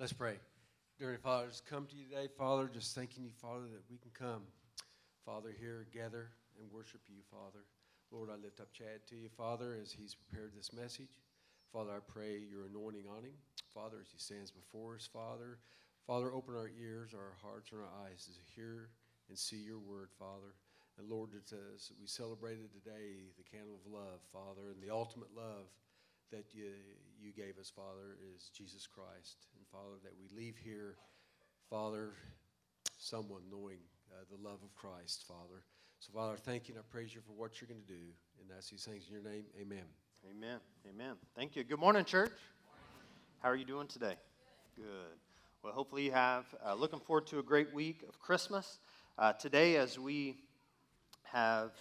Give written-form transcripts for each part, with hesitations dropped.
Let's pray. Dear Father, just come to you today, Father, just thanking you, Father, that we can come, Father, here, gather, and worship you, Father. Lord, I lift up Chad to you, Father, as he's prepared this message. Father, I pray your anointing on him. Father, as he stands before us, Father, open our ears, our hearts, and our eyes to hear and see your word, Father. And Lord, as we celebrated today the candle of love, Father, and the ultimate love that you gave us, Father, is Jesus Christ. And Father, that we leave here, Father, someone knowing the love of Christ, Father. So, Father, I thank you and I praise you for what you're going to do. And I ask these things in your name. Amen. Amen. Amen. Thank you. Good morning, church. How are you doing today? Good. Well, hopefully you have. Looking forward to a great week of Christmas. Today, as we have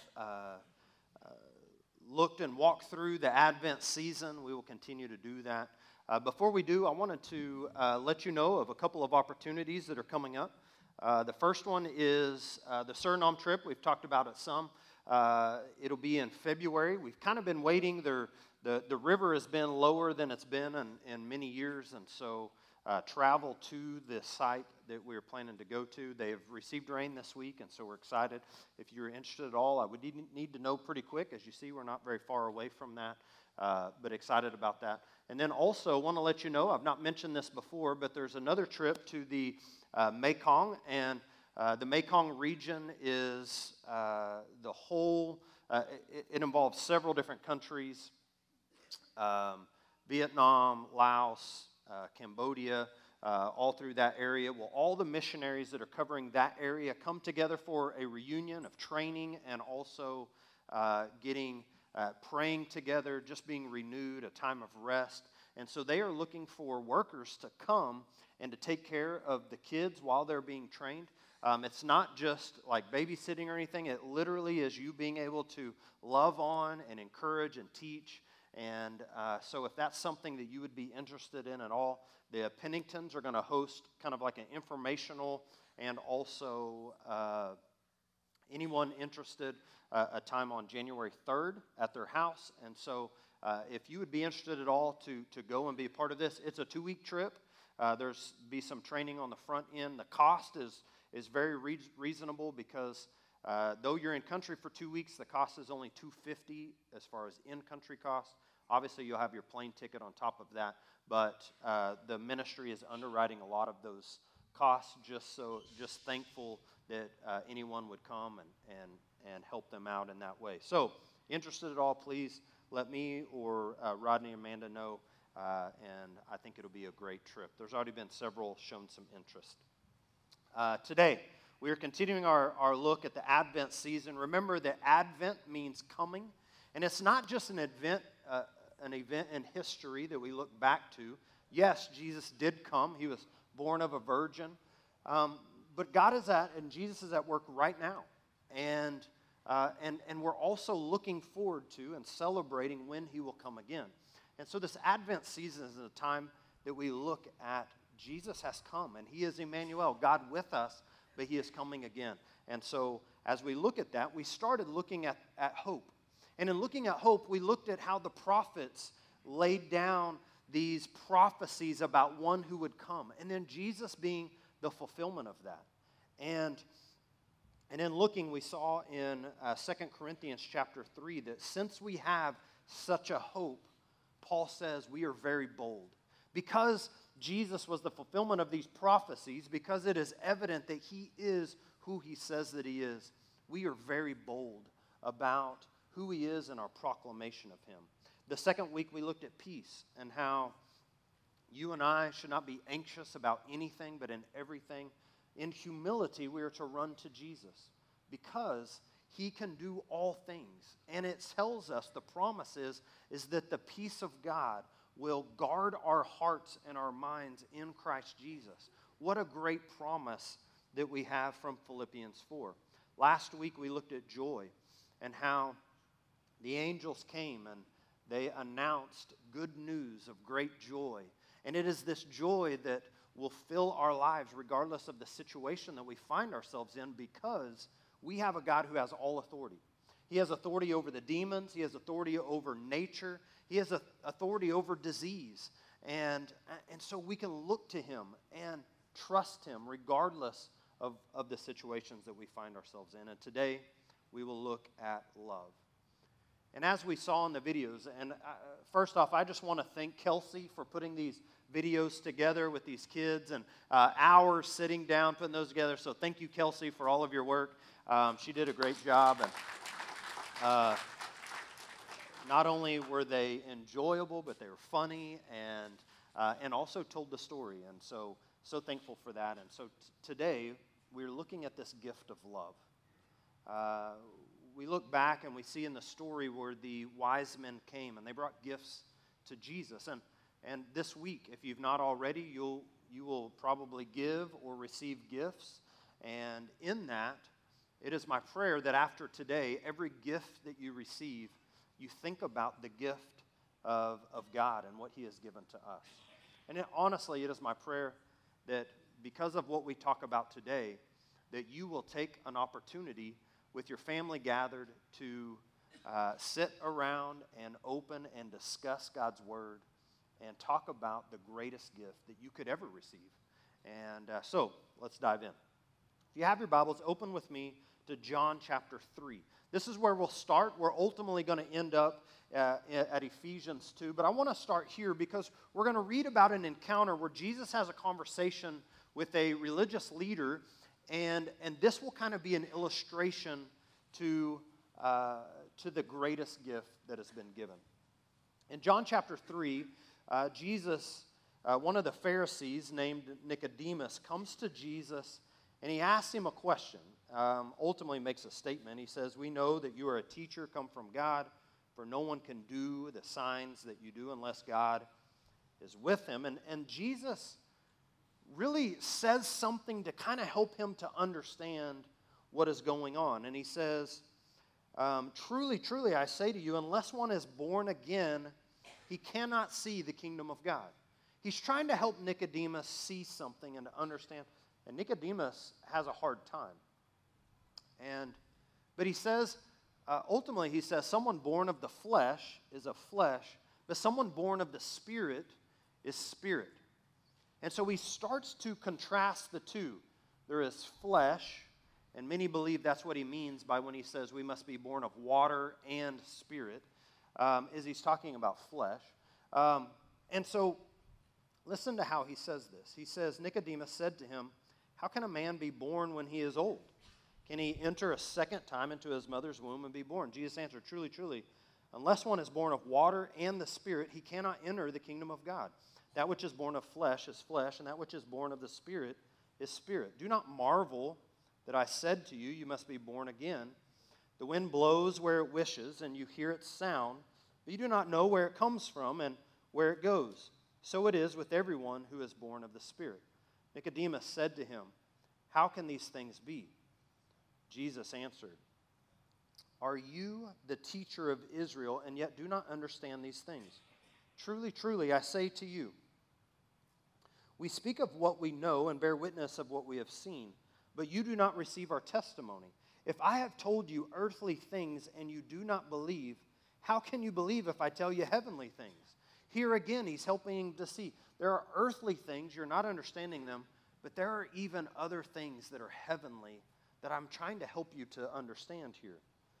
looked and walked through the Advent season, we will continue to do that. Before we do, I wanted to let you know of a couple of opportunities that are coming up. The first one is the Suriname trip. We've talked about it some. It'll be in February. We've kind of been waiting. The river has been lower than it's been in many years, and so travel to the site that we're planning to go to. They have received rain this week, and so we're excited. If you're interested at all, I would need to know pretty quick. As you see, we're not very far away from that, but excited about that. And then also want to let you know, I've not mentioned this before, but there's another trip to the Mekong, and the Mekong region is the whole, it involves several different countries, Vietnam, Laos, Cambodia, all through that area. Well, all the missionaries that are covering that area come together for a reunion of training and also praying together, just being renewed, a time of rest. And so they are looking for workers to come and to take care of the kids while they're being trained. It's not just like babysitting or anything. It literally is you being able to love on and encourage and teach. And so if that's something that you would be interested in at all, the Penningtons are going to host kind of like an informational and also anyone interested a time on January 3rd at their house. And so if you would be interested at all to go and be a part of this, it's a 2-week trip. There's be some training on the front end. The cost is very reasonable because though you're in country for 2 weeks, the cost is only $250 as far as in-country costs. Obviously, you'll have your plane ticket on top of that, but the ministry is underwriting a lot of those costs. Just thankful that anyone would come and help them out in that way. So, interested at all? Please let me or Rodney and Amanda know, and I think it'll be a great trip. There's already been several shown some interest. Today, we are continuing our look at the Advent season. Remember that Advent means coming, and it's not just an event in history that we look back to. Yes, Jesus did come. He was born of a virgin, but God is and Jesus is at work right now, and we're also looking forward to and celebrating when He will come again. And so this Advent season is a time that we look at Jesus has come, and He is Emmanuel, God with us, but He is coming again. And so as we look at that, we started looking at hope. And in looking at hope, we looked at how the prophets laid down these prophecies about one who would come, and then Jesus being the fulfillment of that. And in looking, we saw in 2 Corinthians chapter 3 that since we have such a hope, Paul says we are very bold. Because Jesus was the fulfillment of these prophecies, because it is evident that He is who He says that He is, we are very bold about who He is and our proclamation of Him. The second week we looked at peace and how you and I should not be anxious about anything, but in everything, in humility, we are to run to Jesus because He can do all things. And it tells us, the promise is that the peace of God will guard our hearts and our minds in Christ Jesus. What a great promise that we have from Philippians 4. Last week we looked at joy and how the angels came and they announced good news of great joy. And it is this joy that will fill our lives regardless of the situation that we find ourselves in, because we have a God who has all authority. He has authority over the demons. He has authority over nature. He has authority over disease. And so we can look to Him and trust Him regardless of the situations that we find ourselves in. And today, we will look at love. And as we saw in the videos, and first off, I just want to thank Kelsey for putting these videos together with these kids and hours sitting down putting those together. So thank you, Kelsey, for all of your work. She did a great job. And not only were they enjoyable, but they were funny and also told the story. And so thankful for that. And so today, we're looking at this gift of love. We look back and we see in the story where the wise men came and they brought gifts to Jesus. And this week, if you've not already, you will probably give or receive gifts. And in that, it is my prayer that after today, every gift that you receive, you think about the gift of God and what He has given to us. And honestly, it is my prayer that because of what we talk about today, that you will take an opportunity with your family gathered to sit around and open and discuss God's Word and talk about the greatest gift that you could ever receive. And so, let's dive in. If you have your Bibles, open with me to John chapter 3. This is where we'll start. We're ultimately going to end up at Ephesians 2. But I want to start here because we're going to read about an encounter where Jesus has a conversation with a religious leader. And this will kind of be an illustration to the greatest gift that has been given. In John chapter 3, Jesus, one of the Pharisees named Nicodemus, comes to Jesus and he asks him a question. Ultimately makes a statement. He says, "We know that you are a teacher come from God, for no one can do the signs that you do unless God is with him." And Jesus really says something to kind of help him to understand what is going on. And he says, "Truly, truly, I say to you, unless one is born again, he cannot see the kingdom of God." He's trying to help Nicodemus see something and to understand. And Nicodemus has a hard time. But he says, ultimately he says, someone born of the flesh is of flesh, but someone born of the Spirit is spirit. And so he starts to contrast the two. There is flesh, and many believe that's what he means by when he says we must be born of water and spirit, is he's talking about flesh. And so listen to how he says this. He says, Nicodemus said to him, "How can a man be born when he is old? Can he enter a second time into his mother's womb and be born?" Jesus answered, "Truly, truly, unless one is born of water and the Spirit, he cannot enter the kingdom of God. That which is born of flesh is flesh, and that which is born of the Spirit is spirit. Do not marvel that I said to you, you must be born again. The wind blows where it wishes, and you hear its sound, but you do not know where it comes from and where it goes. So it is with everyone who is born of the Spirit." Nicodemus said to him, "How can these things be?" Jesus answered, "Are you the teacher of Israel, and yet do not understand these things? Truly, truly, I say to you, we speak of what we know and bear witness of what we have seen, but you do not receive our testimony. If I have told you earthly things and you do not believe, how can you believe if I tell you heavenly things?" Here again, he's helping to see there are earthly things, you're not understanding them, but there are even other things that are heavenly that I'm trying to help you to understand here.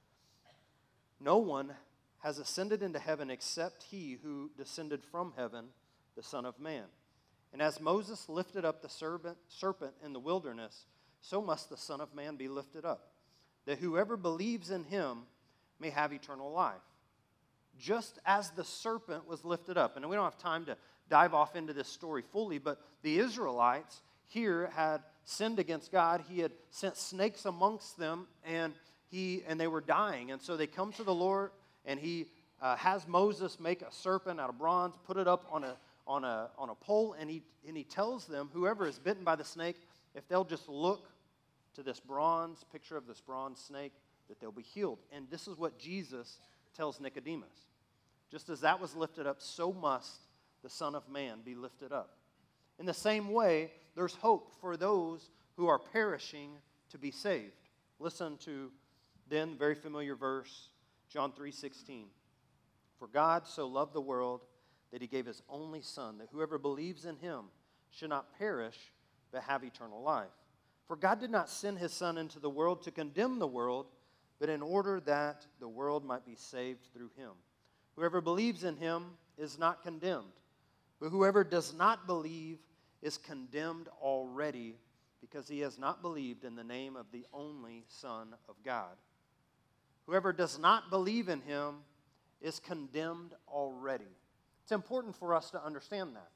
No one has ascended into heaven except he who descended from heaven, the Son of Man. And as Moses lifted up the serpent in the wilderness, so must the Son of Man be lifted up, that whoever believes in him may have eternal life. Just as the serpent was lifted up. And we don't have time to dive off into this story fully, but the Israelites here had sinned against God. He had sent snakes amongst them, and they were dying. And so they come to the Lord, and he has Moses make a serpent out of bronze, put it up on a pole, and he tells them, whoever is bitten by the snake, if they'll just look to this bronze picture of this bronze snake, that they'll be healed. And this is what Jesus tells Nicodemus. Just as that was lifted up, so must the Son of Man be lifted up. In the same way, there's hope for those who are perishing to be saved. Listen to then very familiar verse, John 3:16. For God so loved the world that he gave his only Son, that whoever believes in him should not perish, but have eternal life. For God did not send his Son into the world to condemn the world, but in order that the world might be saved through him. Whoever believes in him is not condemned, but whoever does not believe is condemned already, because he has not believed in the name of the only Son of God. Whoever does not believe in him is condemned already. It's important for us to understand that.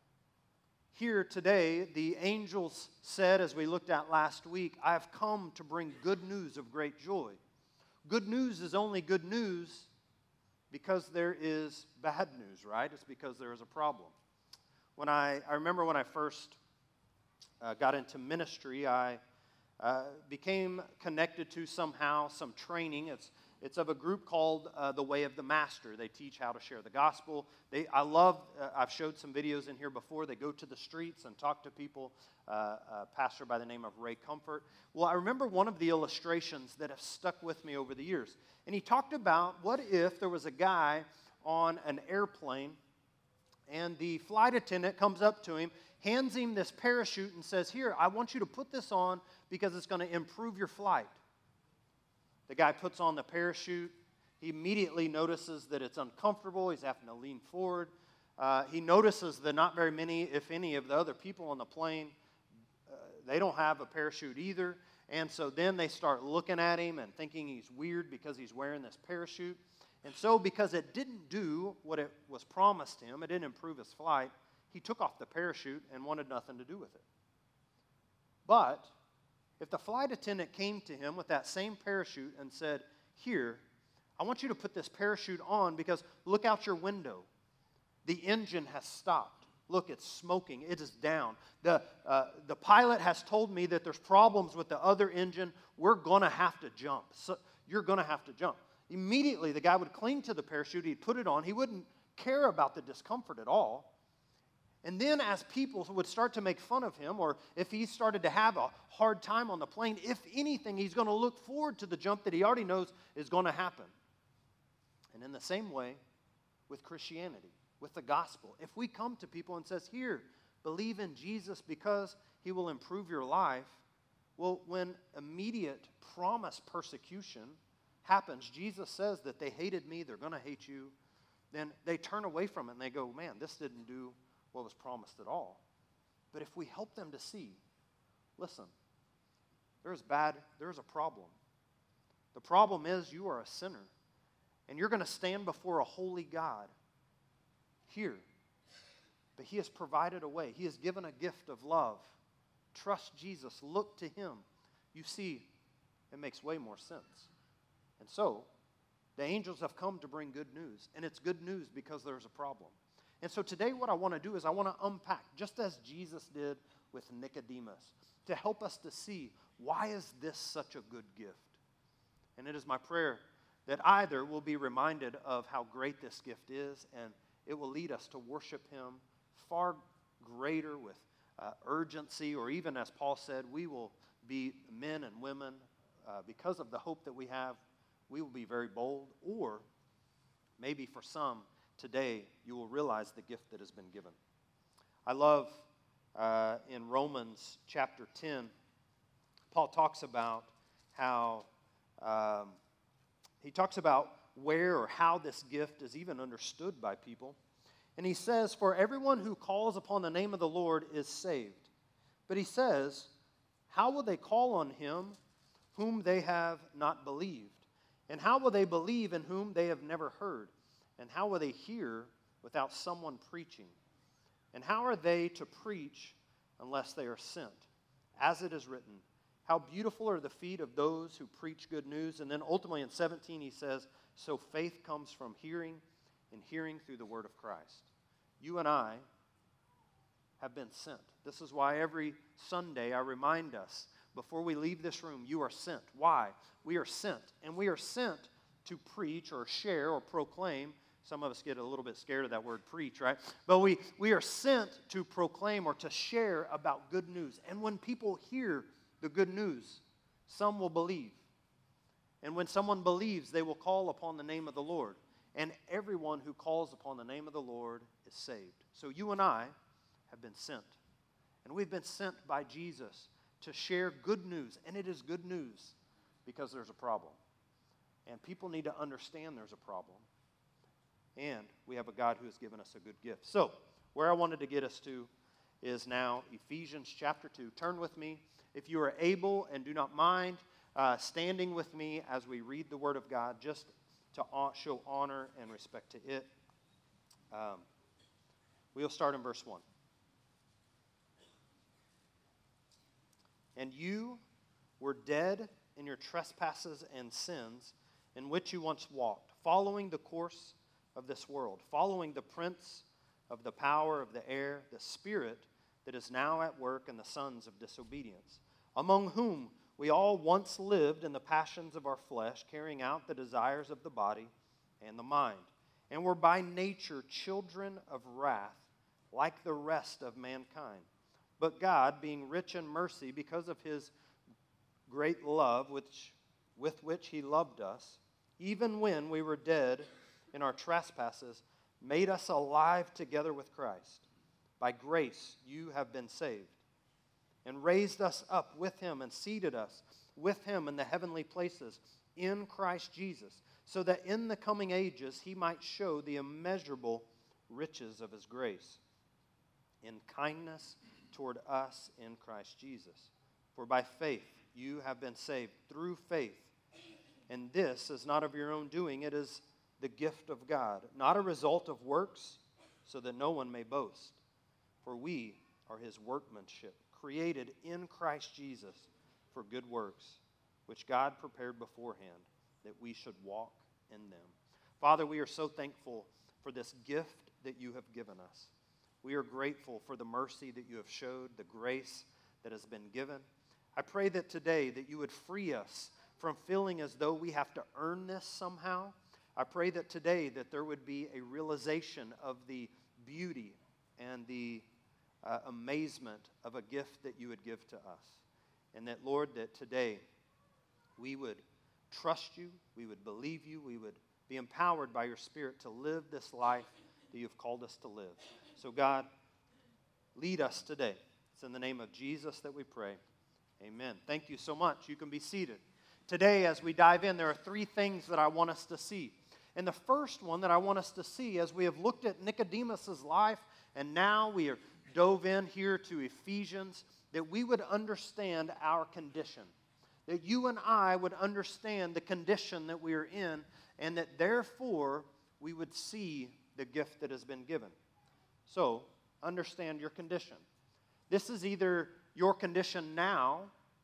Here today, the angels said, as we looked at last week, I have come to bring good news of great joy. Good news is only good news because there is bad news, right? It's because there is a problem. I remember when I first got into ministry, I became connected to somehow some training. It's of a group called The Way of the Master. They teach how to share the gospel. I've showed some videos in here before. They go to the streets and talk to people. A pastor by the name of Ray Comfort. Well, I remember one of the illustrations that have stuck with me over the years. And he talked about, what if there was a guy on an airplane and the flight attendant comes up to him, hands him this parachute and says, here, I want you to put this on because it's going to improve your flight. The guy puts on the parachute. He immediately notices that it's uncomfortable. He's having to lean forward. He notices that not very many, if any, of the other people on the plane, they don't have a parachute either. And so then they start looking at him and thinking he's weird because he's wearing this parachute. And so because it didn't do what it was promised him, it didn't improve his flight, he took off the parachute and wanted nothing to do with it. But if the flight attendant came to him with that same parachute and said, here, I want you to put this parachute on because look out your window. The engine has stopped. Look, it's smoking. It is down. The pilot has told me that there's problems with the other engine. We're going to have to jump. So you're going to have to jump. Immediately, the guy would cling to the parachute. He'd put it on. He wouldn't care about the discomfort at all. And then as people would start to make fun of him, or if he started to have a hard time on the plane, if anything, he's going to look forward to the jump that he already knows is going to happen. And in the same way with Christianity, with the gospel, if we come to people and says, here, believe in Jesus because he will improve your life, well, when immediate promised persecution happens, Jesus says that they hated me, they're going to hate you, then they turn away from it and they go, man, this didn't do what was promised at all. But if we help them to see, listen, there's a problem. The problem is you are a sinner, and you're going to stand before a holy God here. But he has provided a way. He has given a gift of love. Trust Jesus. Look to him. You see, it makes way more sense. And so, the angels have come to bring good news. And it's good news because there's a problem. And so today what I want to do is I want to unpack, just as Jesus did with Nicodemus, to help us to see, why is this such a good gift? And it is my prayer that either we'll be reminded of how great this gift is, and it will lead us to worship him far greater with urgency, or even as Paul said, we will be men and women, because of the hope that we have, we will be very bold, or maybe for some, today, you will realize the gift that has been given. I love in Romans chapter 10, Paul talks about how, he talks about where or how this gift is even understood by people. And he says, for everyone who calls upon the name of the Lord is saved. But he says, how will they call on him whom they have not believed? And how will they believe in whom they have never heard? And how will they hear without someone preaching? And how are they to preach unless they are sent? As it is written, how beautiful are the feet of those who preach good news. And then ultimately in 17 he says, so faith comes from hearing, and hearing through the word of Christ. You and I have been sent. This is why every Sunday I remind us, before we leave this room, you are sent. Why? We are sent. And we are sent to preach or share or proclaim. Some of us get a little bit scared of that word preach, right? But we are sent to proclaim or to share about good news. And when people hear the good news, some will believe. And when someone believes, they will call upon the name of the Lord. and everyone who calls upon the name of the Lord is saved. So you and I have been sent. And we've been sent by Jesus to share good news. And it is good news because there's a problem. And people need to understand there's a problem. And we have a God who has given us a good gift. So, where I wanted to get us to is now Ephesians chapter 2. Turn with me, if you are able and do not mind, standing with me as we read the Word of God, just to show honor and respect to it. We'll start in verse 1. And you were dead in your trespasses and sins, in which you once walked, following the course of this world, following the prince of the power of the air, the spirit that is now at work in the sons of disobedience, among whom we all once lived in the passions of our flesh, carrying out the desires of the body and the mind, and were by nature children of wrath, like the rest of mankind. But God, being rich in mercy because of His great love with which He loved us, even when we were dead in our trespasses, made us alive together with Christ. By grace you have been saved, and raised us up with Him and seated us with Him in the heavenly places in Christ Jesus, so that in the coming ages He might show the immeasurable riches of His grace in kindness toward us in Christ Jesus. For by faith you have been saved through faith, and this is not of your own doing, it is the gift of God, not a result of works, so that no one may boast. For we are His workmanship, created in Christ Jesus for good works, which God prepared beforehand that we should walk in them. Father, we are so thankful for this gift that you have given us. We are grateful for the mercy that you have showed, the grace that has been given. I pray that today that you would free us from feeling as though we have to earn this somehow. I pray that today that there would be a realization of the beauty and the amazement of a gift that you would give to us. And that, Lord, that today we would trust you, we would believe you, we would be empowered by your Spirit to live this life that you've called us to live. So, God, lead us today. It's in the name of Jesus that we pray. Amen. Thank you so much. You can be seated. Today, as we dive in, there are three things that I want us to see. And the first one that I want us to see, as we have looked at Nicodemus' life, and now we are dove in here to Ephesians, that we would understand our condition. That you and I would understand the condition that we are in, and that therefore we would see the gift that has been given. So, understand your condition. This is either your condition now,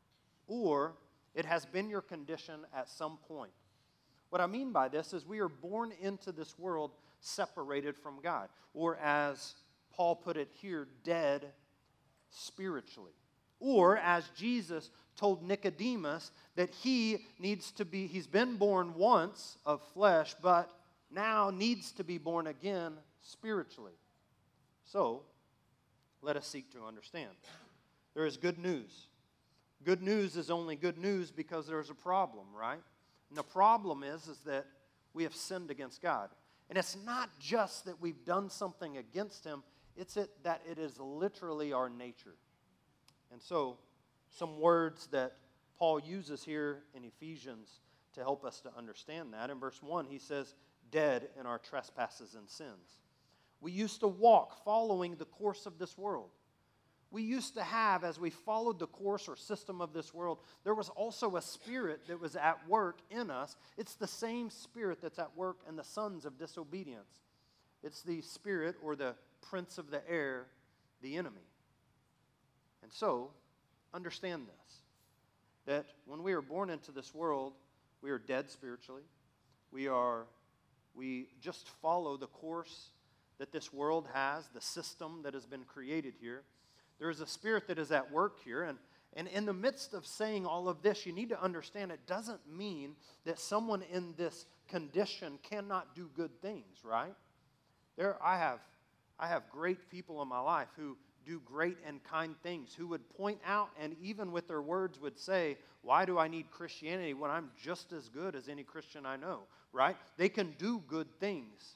or it has been your condition at some point. What I mean by this is we are born into this world separated from God, or as Paul put it here, dead spiritually. Or as Jesus told Nicodemus that he's been born once of flesh, but now needs to be born again spiritually. So, let us seek to understand. There is good news. Good news is only good news because there's a problem, right? And the problem is that we have sinned against God. And it's not just that we've done something against Him, it's that it is literally our nature. And so, some words that Paul uses here in Ephesians to help us to understand that. In verse 1, he says, dead in our trespasses and sins. We used to walk following the course of this world. We used to have, as we followed the course or system of this world, there was also a spirit that was at work in us. It's the same spirit that's at work in the sons of disobedience. It's the spirit or the prince of the air, the enemy. And so, understand this, that when we are born into this world, we are dead spiritually. We just follow the course that this world has, the system that has been created here. There is a spirit that is at work here, and in the midst of saying all of this, you need to understand it doesn't mean that someone in this condition cannot do good things, right? I have great people in my life who do great and kind things, who would point out and even with their words would say, why do I need Christianity when I'm just as good as any Christian I know, right? They can do good things.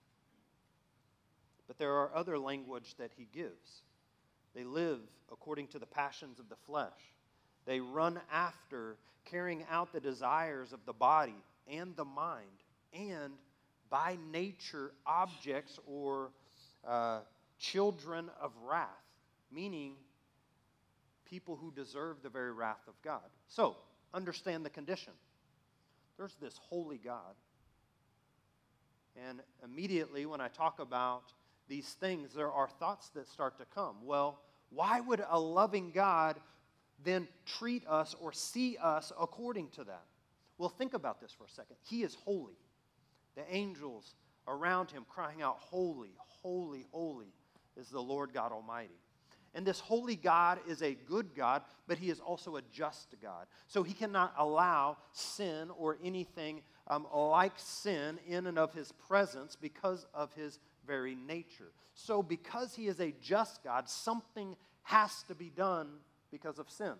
But there are other language that he gives. They live according to the passions of the flesh. They run after carrying out the desires of the body and the mind, and by nature objects or children of wrath, meaning people who deserve the very wrath of God. So, understand the condition. There's this holy God. And immediately when I talk about these things, there are thoughts that start to come. Well, why would a loving God then treat us or see us according to that? Well, think about this for a second. He is holy. The angels around him crying out, holy, holy, holy is the Lord God Almighty. And this holy God is a good God, but he is also a just God. So he cannot allow sin or anything like sin in and of his presence because of his very nature. So because he is a just God, something has to be done because of sin.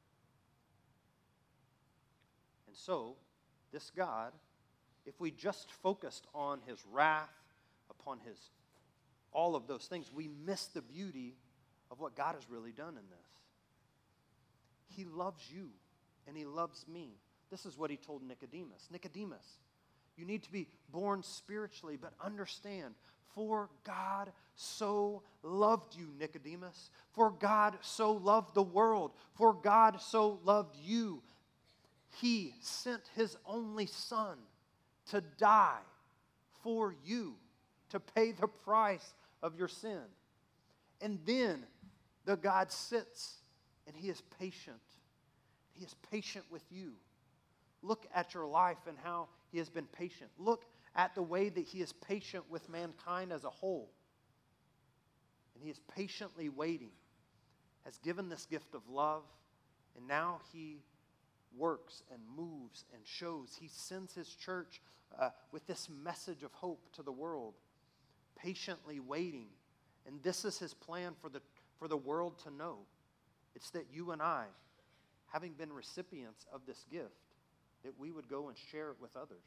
And so, this God, if we just focused on his wrath, upon his all of those things, we miss the beauty of what God has really done in this. He loves you, and he loves me. This is what he told Nicodemus. Nicodemus, you need to be born spiritually, but understand, for God so loved you, Nicodemus. For God so loved the world. For God so loved you. He sent his only Son to die for you, to pay the price of your sin. And then the God sits and he is patient. He is patient with you. Look at your life and how he has been patient. Look at the way that he is patient with mankind as a whole. And he is patiently waiting, has given this gift of love, and now he works and moves and shows. He sends his church with this message of hope to the world, patiently waiting. And this is his plan for the world to know. It's that you and I, having been recipients of this gift, that we would go and share it with others.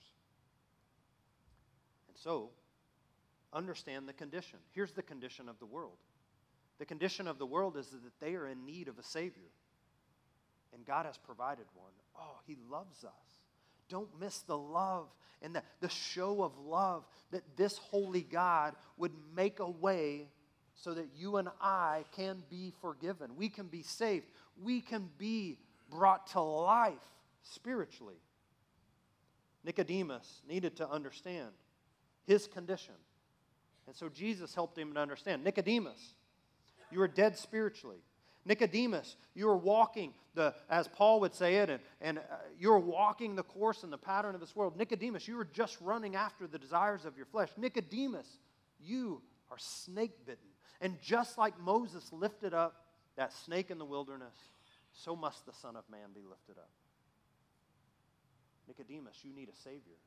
And so, understand the condition. Here's the condition of the world. The condition of the world is that they are in need of a Savior. And God has provided one. Oh, he loves us. Don't miss the love and the show of love that this holy God would make a way so that you and I can be forgiven. We can be saved. We can be brought to life spiritually. Nicodemus needed to understand his condition. And so Jesus helped him to understand. Nicodemus, you are dead spiritually. Nicodemus, you are walking as Paul would say it, and you're walking the course and the pattern of this world. Nicodemus, you are just running after the desires of your flesh. Nicodemus, you are snake bitten. And just like Moses lifted up that snake in the wilderness, so must the Son of Man be lifted up. Nicodemus, you need a Savior.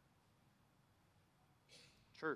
Church,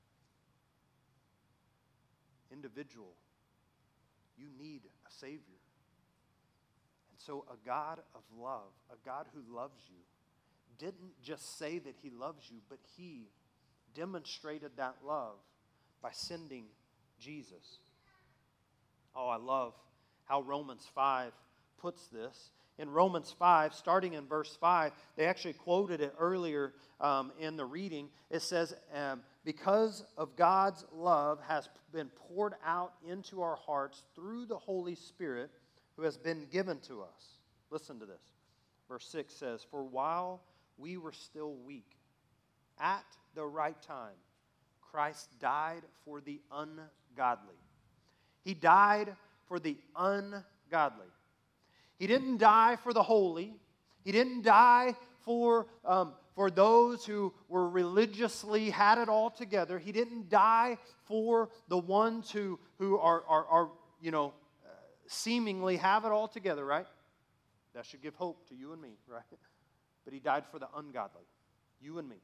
individual, you need a Savior. And so a God of love, a God who loves you, didn't just say that he loves you, but he demonstrated that love by sending Jesus. Oh, I love how Romans 5 puts this. In Romans 5, starting in verse 5, they actually quoted it earlier in the reading. It says, because of God's love has been poured out into our hearts through the Holy Spirit who has been given to us. Listen to this. Verse 6 says, for while we were still weak, at the right time, Christ died for the ungodly. He died for the ungodly. He didn't die for the holy. He didn't die for those who were religiously had it all together. He didn't die for the ones who are seemingly have it all together, right? That should give hope to you and me, right? But he died for the ungodly, you and me.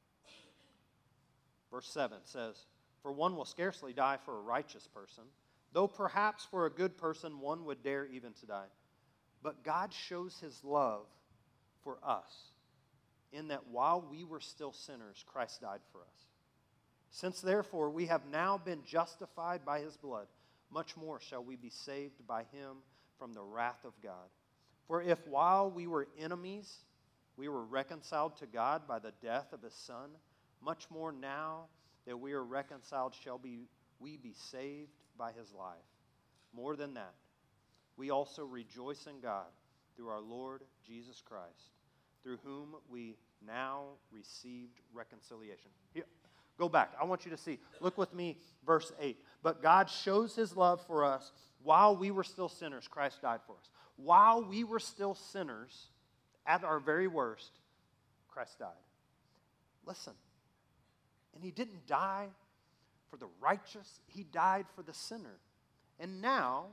Verse 7 says, for one will scarcely die for a righteous person, though perhaps for a good person one would dare even to die. But God shows his love for us in that while we were still sinners, Christ died for us. Since therefore we have now been justified by his blood, much more shall we be saved by him from the wrath of God. For if while we were enemies, we were reconciled to God by the death of his Son, much more now that we are reconciled shall we be saved by his life. More than that, we also rejoice in God through our Lord Jesus Christ, through whom we now received reconciliation. Here, go back. I want you to see. Look with me, verse 8. But God shows his love for us while we were still sinners. Christ died for us. While we were still sinners, at our very worst, Christ died. Listen. And he didn't die for the righteous. He died for the sinner. And now,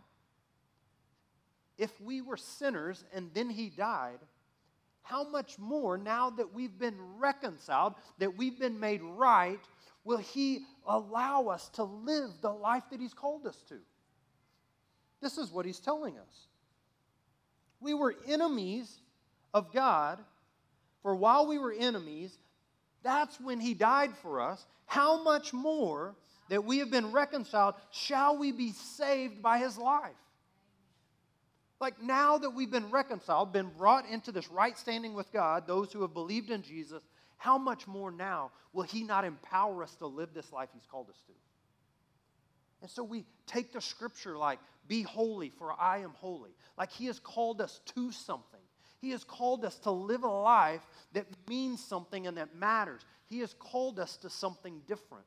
if we were sinners and then he died, how much more, now that we've been reconciled, that we've been made right, will he allow us to live the life that he's called us to? This is what he's telling us. We were enemies of God, for while we were enemies, that's when he died for us. How much more that we have been reconciled shall we be saved by his life? Like now that we've been reconciled, been brought into this right standing with God, those who have believed in Jesus, how much more now will he not empower us to live this life he's called us to? And so we take the scripture like, be holy for I am holy. Like he has called us to something. He has called us to live a life that means something and that matters. He has called us to something different.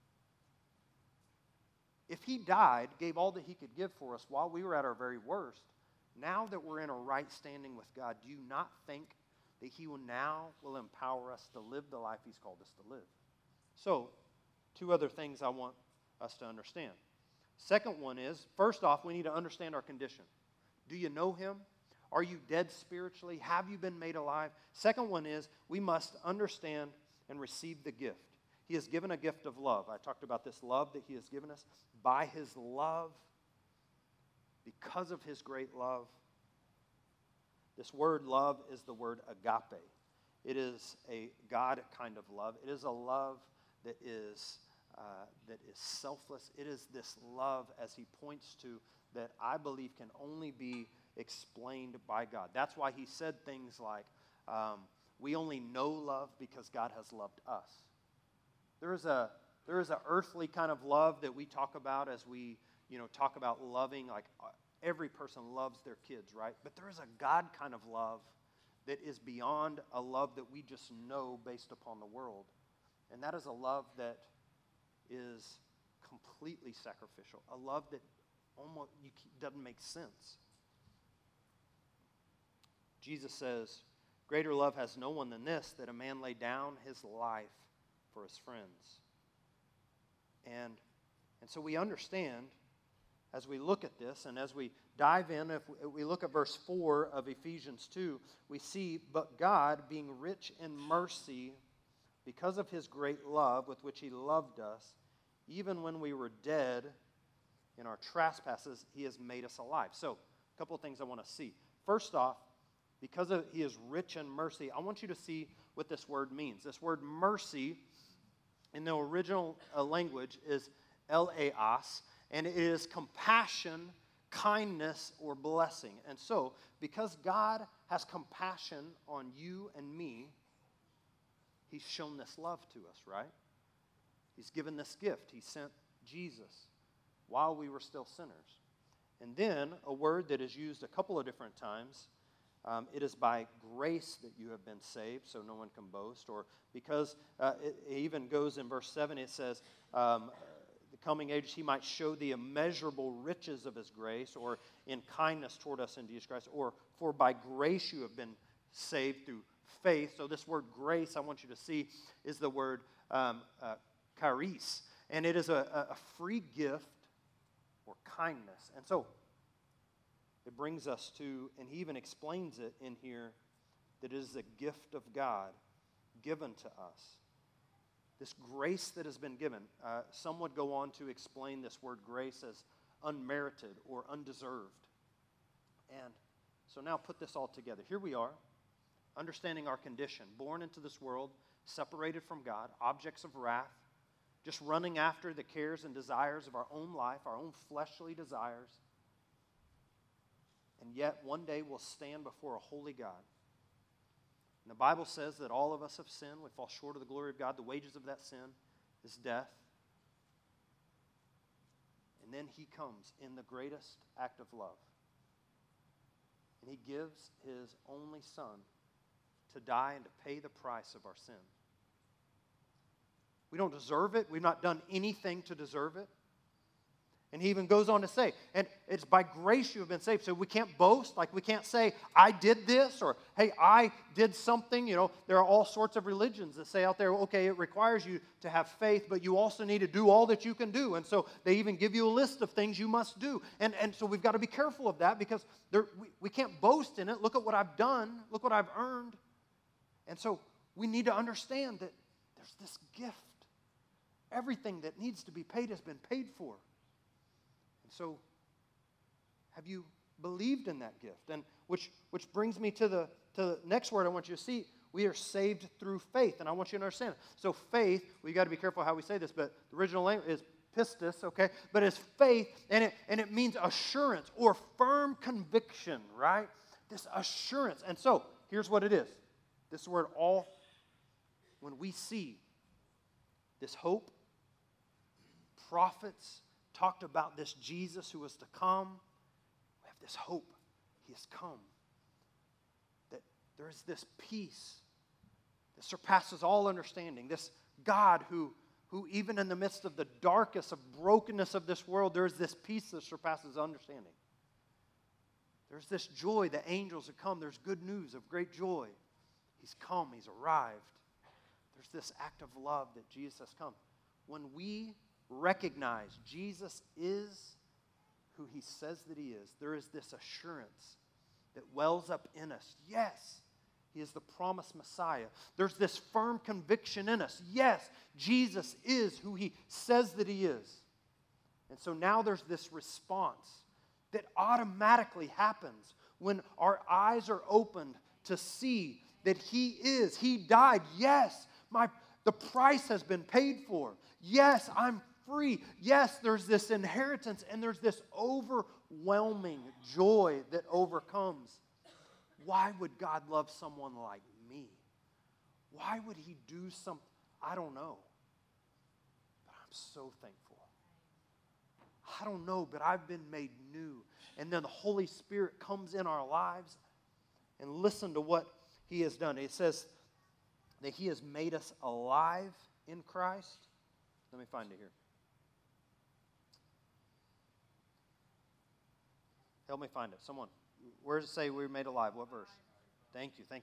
If he died, gave all that he could give for us while we were at our very worst, now that we're in a right standing with God, do you not think that he will empower us to live the life he's called us to live? So, two other things I want us to understand. Second one is, first off, we need to understand our condition. Do you know him? Are you dead spiritually? Have you been made alive? Second one is, we must understand and receive the gift. He has given a gift of love. I talked about this love that he has given us. By his love, because of his great love, this word love is the word agape. It is a God kind of love. It is a love that is selfless. It is this love, as he points to, that I believe can only be explained by God. That's why he said things like, we only know love because God has loved us. There is a earthly kind of love that we talk about as we talk about loving, like every person loves their kids, right? But there is a God kind of love that is beyond a love that we just know based upon the world. And that is a love that is completely sacrificial, a love that almost doesn't make sense. Jesus says, greater love has no one than this, that a man lay down his life for his friends. And so we understand, as we look at this, and as we dive in, if we look at verse 4 of Ephesians 2, we see, but God, being rich in mercy, because of his great love with which he loved us, even when we were dead in our trespasses, he has made us alive. So, a couple of things I want to see. First off, because he is rich in mercy, I want you to see what this word means. This word mercy in the original language is eleos, and it is compassion, kindness, or blessing. And so, because God has compassion on you and me, he's shown this love to us, right? He's given this gift. He sent Jesus while we were still sinners. And then a word that is used a couple of different times, it is by grace that you have been saved, so no one can boast. Or because it even goes in verse 7, it says, the coming age he might show the immeasurable riches of his grace, or in kindness toward us in Jesus Christ, or for by grace you have been saved through faith. So this word grace, I want you to see, is the word charis. And it is a free gift or kindness. And so it brings us to, and he even explains it in here, that it is a gift of God given to us. This grace that has been given. Some would go on to explain this word grace as unmerited or undeserved. And so now put this all together. Here we are, understanding our condition, born into this world, separated from God, objects of wrath, just running after the cares and desires of our own life, our own fleshly desires. And yet one day we'll stand before a holy God. And the Bible says that all of us have sinned. We fall short of the glory of God. The wages of that sin is death. And then he comes in the greatest act of love. And he gives his only Son to die and to pay the price of our sin. We don't deserve it. We've not done anything to deserve it. And he even goes on to say, and it's by grace you have been saved. So we can't boast. Like we can't say, I did this, or hey, I did something. You know, there are all sorts of religions that say out there, okay, it requires you to have faith, but you also need to do all that you can do. And so they even give you a list of things you must do. And so we've got to be careful of that because we can't boast in it. Look at what I've done. Look what I've earned. And so we need to understand that there's this gift. Everything that needs to be paid has been paid for. So, have you believed in that gift? And which brings me to the next word I want you to see. We are saved through faith, and I want you to understand. So faith, we got to be careful how we say this, but the original language is pistis, okay? But it's faith, and it means assurance or firm conviction, right? This assurance. And so, here's what it is. This word all, when we see this hope, prophets talked about this Jesus who was to come. We have this hope. He has come. That there is this peace that surpasses all understanding. This God who even in the midst of the darkest of brokenness of this world, there is this peace that surpasses understanding. There's this joy. The angels have come. There's good news of great joy. He's come. He's arrived. There's this act of love that Jesus has come. When we recognize Jesus is who he says that he is, there is this assurance that wells up in us. Yes, he is the promised Messiah. There's this firm conviction in us. Yes, Jesus is who he says that he is. And so now there's this response that automatically happens when our eyes are opened to see that he died. Yes, the price has been paid for. Yes, I'm free. Yes, there's this inheritance and there's this overwhelming joy that overcomes. Why would God love someone like me? Why would he do something? I don't know. But I'm so thankful. I don't know, but I've been made new. And then the Holy Spirit comes in our lives and listen to what he has done. It says that he has made us alive in Christ. Let me find it here. Help me find it. Someone. Where does it say we were made alive? What verse? Thank you.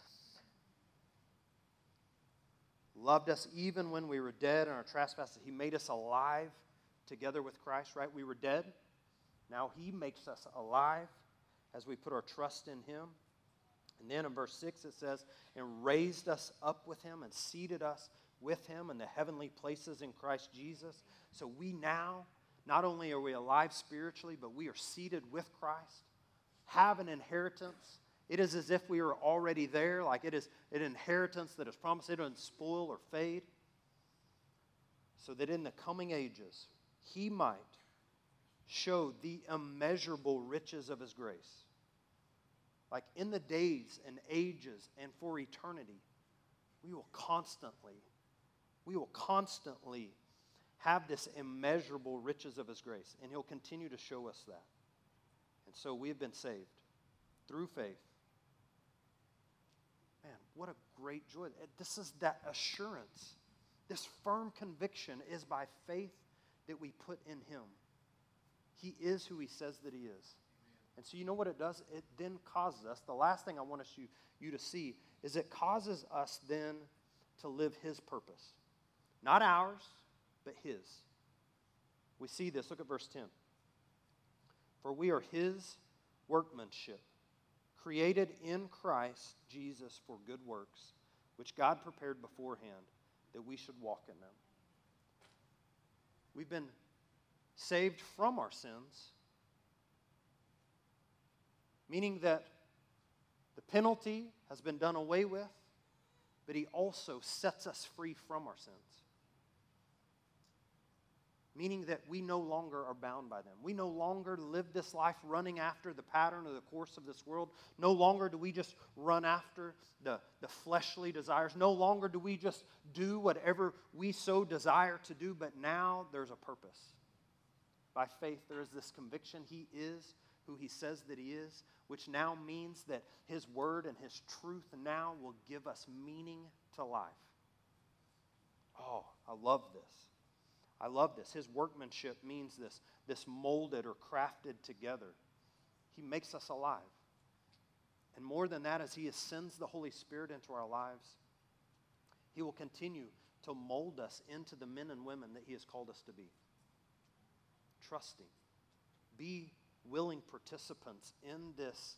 Loved us even when we were dead in our trespasses. He made us alive together with Christ, right? We were dead. Now he makes us alive as we put our trust in him. And then in verse 6 it says, and raised us up with him and seated us with him in the heavenly places in Christ Jesus. So we now, not only are we alive spiritually, but we are seated with Christ, have an inheritance. It is as if we were already there, like it is an inheritance that is promised. It doesn't spoil or fade. So that in the coming ages, he might show the immeasurable riches of his grace. Like in the days and ages and for eternity, we will constantly have this immeasurable riches of his grace. And he'll continue to show us that. And so we have been saved through faith. Man, what a great joy. This is that assurance. This firm conviction is by faith that we put in him. He is who he says that he is. And so you know what it does? It then causes us, the last thing I want you to see is it causes us then to live his purpose. Not ours, but his. We see this. Look at verse 10. For we are his workmanship, created in Christ Jesus for good works, which God prepared beforehand that we should walk in them. We've been saved from our sins, meaning that the penalty has been done away with, but He also sets us free from our sins. Meaning that we no longer are bound by them. We no longer live this life running after the pattern or the course of this world. No longer do we just run after the fleshly desires. No longer do we just do whatever we so desire to do, but now there's a purpose. By faith, there is this conviction He is who He says that He is, which now means that His word and His truth now will give us meaning to life. Oh, I love this. I love this. His workmanship means this molded or crafted together. He makes us alive. And more than that, as He ascends the Holy Spirit into our lives, He will continue to mold us into the men and women that He has called us to be. Trusting. Be willing participants in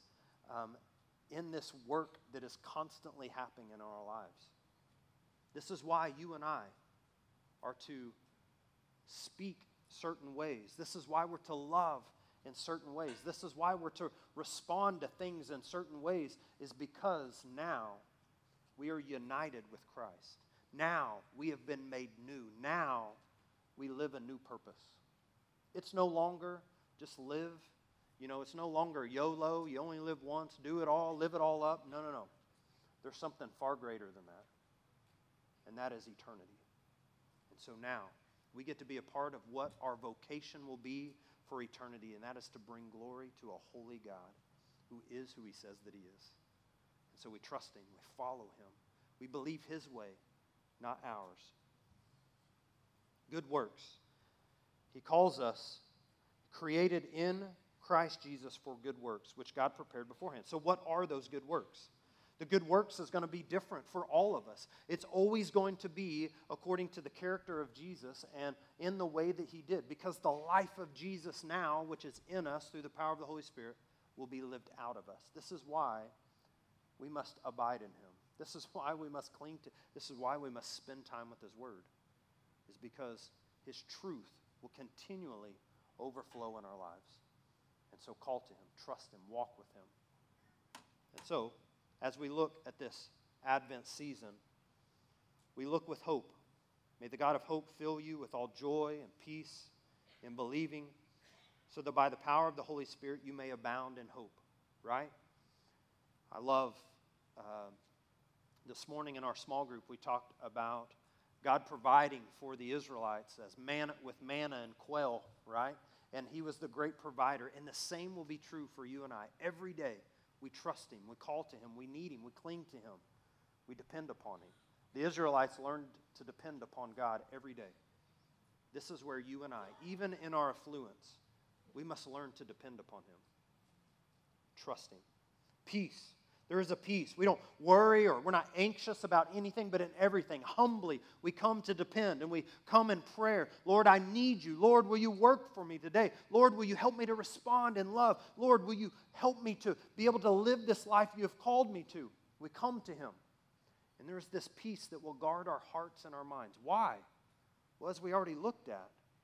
this work that is constantly happening in our lives. This is why you and I are to speak certain ways. This is why we're to love in certain ways. This is why we're to respond to things in certain ways, is because now we are united with Christ. Now we have been made new. Now we live a new purpose. It's no longer just live. It's no longer YOLO. You only live once. Do it all. Live it all up. No. There's something far greater than that. And that is eternity. And so now we get to be a part of what our vocation will be for eternity, and that is to bring glory to a holy God who is who He says that He is. And so we trust Him. We follow Him. We believe His way, not ours. Good works. He calls us created in Christ Jesus for good works, which God prepared beforehand. So what are those good works? The good works is going to be different for all of us. It's always going to be according to the character of Jesus and in the way that He did. Because the life of Jesus now, which is in us through the power of the Holy Spirit, will be lived out of us. This is why we must abide in Him. This is why we must cling to, this is why we must spend time with His Word. Is because His truth will continually overflow in our lives. And so call to Him, trust Him, walk with Him. And so, as we look at this Advent season, we look with hope. May the God of hope fill you with all joy and peace in believing, so that by the power of the Holy Spirit you may abound in hope. Right? I love this morning in our small group we talked about God providing for the Israelites as with manna and quail, right? And He was the great provider. And the same will be true for you and I. Every day we trust Him, we call to Him, we need Him, we cling to Him, we depend upon Him. The Israelites learned to depend upon God every day. This is where you and I, even in our affluence, we must learn to depend upon Him. Trusting. Peace. There is a peace. We don't worry or we're not anxious about anything, but in everything, humbly, we come to depend and we come in prayer. Lord, I need You. Lord, will You work for me today? Lord, will You help me to respond in love? Lord, will You help me to be able to live this life You have called me to? We come to Him. And there's this peace that will guard our hearts and our minds. Why? Well, as we already looked at,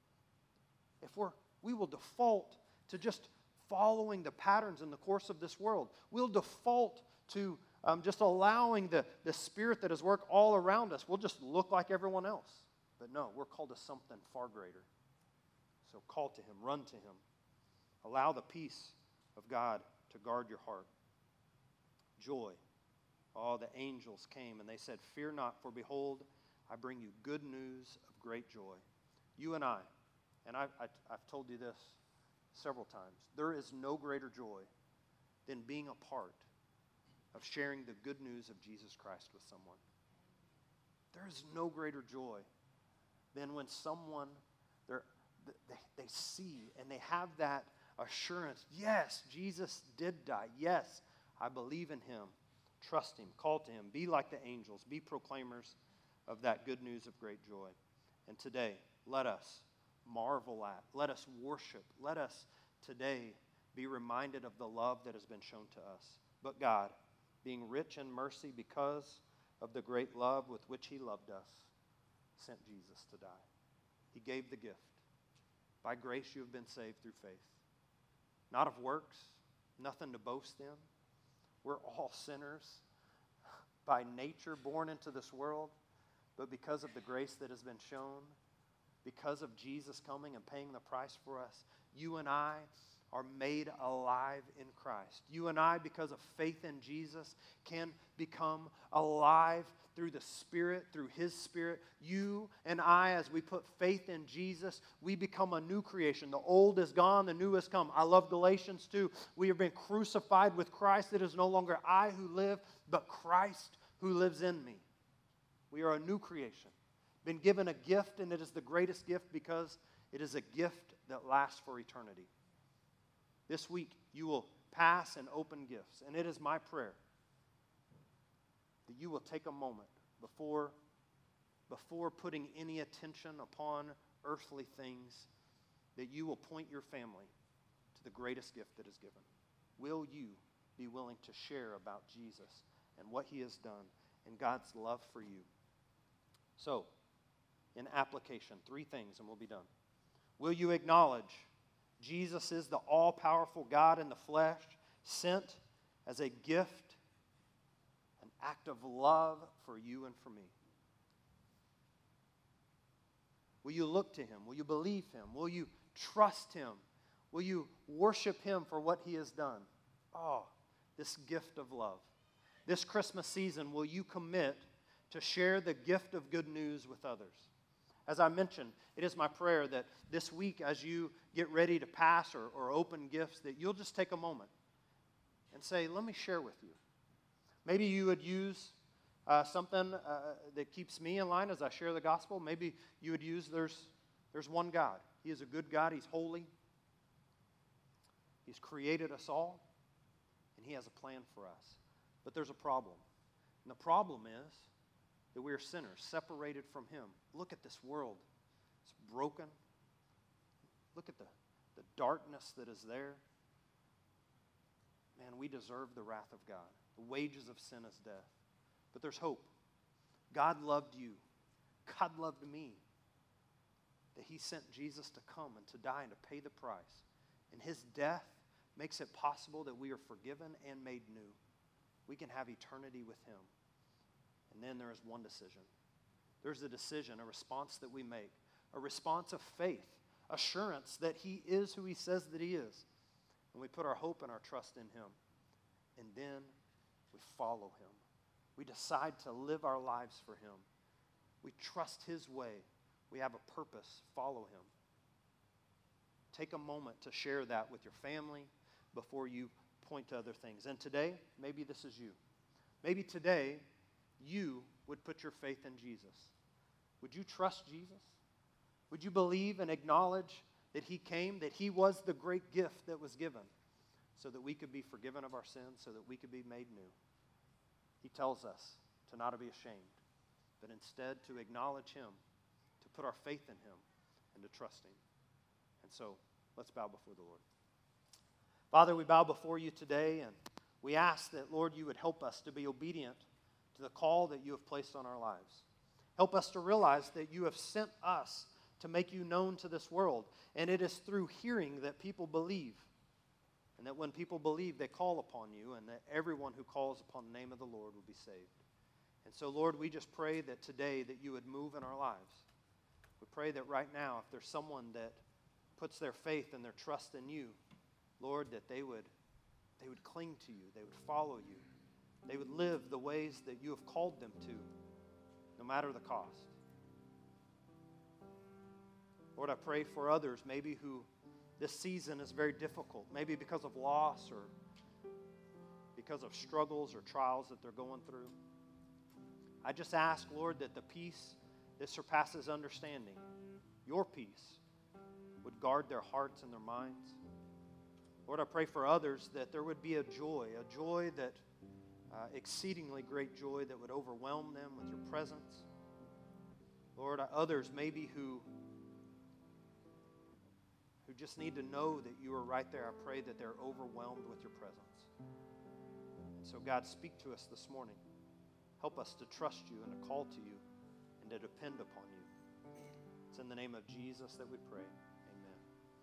we will default to just following the patterns in the course of this world. We'll default to just allowing the Spirit that is work all around us. We'll just look like everyone else. But no, we're called to something far greater. So call to Him, run to Him. Allow the peace of God to guard your heart. Joy. Oh, the angels came and they said, "Fear not, for behold, I bring you good news of great joy." You and I, and I've told you this several times, there is no greater joy than being a part of sharing the good news of Jesus Christ with someone. There is no greater joy than when someone, they see and they have that assurance, yes, Jesus did die. Yes, I believe in Him. Trust Him, call to Him, be like the angels, be proclaimers of that good news of great joy. And today, let us marvel at, let us worship, let us today be reminded of the love that has been shown to us. But God, being rich in mercy because of the great love with which He loved us, sent Jesus to die. He gave the gift By grace you have been saved through faith. Not of works, nothing to boast in. We're all sinners by nature, born into this world, but because of the grace that has been shown, because of Jesus coming and paying the price for us, you and I are made alive in Christ. You and I, because of faith in Jesus, can become alive through the Spirit, through His Spirit. You and I, as we put faith in Jesus, we become a new creation. The old is gone, the new has come. I love Galatians 2. We have been crucified with Christ. It is no longer I who live, but Christ who lives in me. We are a new creation. Been given a gift, and it is the greatest gift because it is a gift that lasts for eternity. This week, you will pass and open gifts, and it is my prayer that you will take a moment before putting any attention upon earthly things, that you will point your family to the greatest gift that is given. Will you be willing to share about Jesus and what He has done and God's love for you? So, in application, 3 things and we'll be done. Will you acknowledge Jesus is the all-powerful God in the flesh, sent as a gift, an act of love for you and for me? Will you look to Him? Will you believe Him? Will you trust Him? Will you worship Him for what He has done? Oh, this gift of love. This Christmas season, will you commit to share the gift of good news with others? As I mentioned, it is my prayer that this week, as you get ready to pass or open gifts, that you'll just take a moment and say, let me share with you. Maybe you would use something that keeps me in line as I share the gospel. Maybe you would use there's one God. He is a good God. He's holy. He's created us all, and He has a plan for us. But there's a problem. And the problem is that we are sinners, separated from Him. Look at this world. It's broken. Look at the darkness that is there. Man, we deserve the wrath of God. The wages of sin is death. But there's hope. God loved you. God loved me. That He sent Jesus to come and to die and to pay the price. And His death makes it possible that we are forgiven and made new. We can have eternity with Him. And then there is one decision. There's a decision, a response that we make, a response of faith, assurance that He is who He says that He is. And we put our hope and our trust in Him. And then we follow Him. We decide to live our lives for Him. We trust His way. We have a purpose. Follow Him. Take a moment to share that with your family before you point to other things. And today, maybe this is you. Maybe today, you would put your faith in Jesus. Would you trust Jesus? Would you believe and acknowledge that He came, that He was the great gift that was given so that we could be forgiven of our sins, so that we could be made new? He tells us to not be ashamed, but instead to acknowledge Him, to put our faith in Him, and to trust Him. And so, let's bow before the Lord. Father, we bow before You today, and we ask that, Lord, You would help us to be obedient to the call that You have placed on our lives. Help us to realize that You have sent us to make You known to this world, and it is through hearing that people believe, and that when people believe, they call upon You, and that everyone who calls upon the name of the Lord will be saved. And so, Lord, we just pray that today that You would move in our lives. We pray that right now, if there's someone that puts their faith and their trust in You, Lord, that they would cling to You, they would follow You, they would live the ways that You have called them to, no matter the cost. Lord, I pray for others maybe who this season is very difficult, maybe because of loss or because of struggles or trials that they're going through. I just ask, Lord, that the peace that surpasses understanding, Your peace, would guard their hearts and their minds. Lord, I pray for others that there would be a joy that exceedingly great joy that would overwhelm them with Your presence. Lord, others maybe who just need to know that You are right there. I pray that they're overwhelmed with Your presence. And so, God, speak to us this morning. Help us to trust You and to call to You and to depend upon You. It's in the name of Jesus that we pray.